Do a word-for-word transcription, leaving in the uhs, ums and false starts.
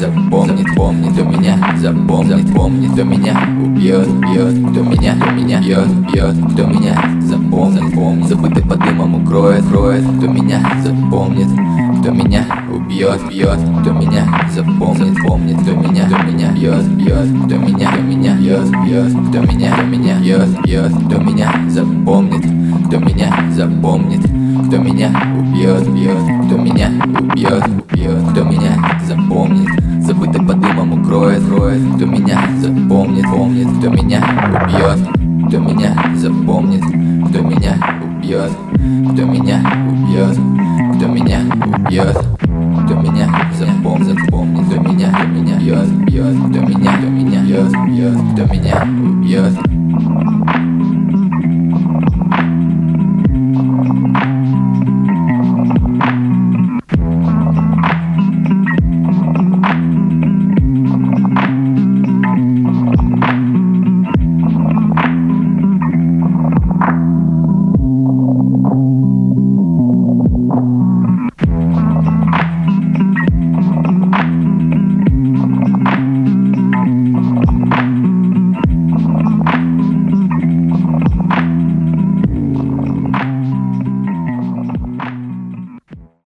запомнит, помнит, кто меня запомнит, помнит, кто меня убьет, бьет, кто меня, кто меня бьет, бьет, кто меня запомнит, помнит, забытый под дымом укроет, кроет, кто меня запомнит, кто меня убьет, бьет, кто меня запомнит, помнит, кто меня, кто меня бьет, бьет, кто меня, кто меня бьет, бьет, кто меня, кто меня бьет, бьет, кто меня запомнит, кто меня запомнит, кто меня убьет, бьет, кто меня убьет, убьет, кто меня запомнит, забытый под дымом укроет, кроет, кто меня запомнит, помнит, кто меня убьет, кто меня запомнит, кто меня убьет, кто меня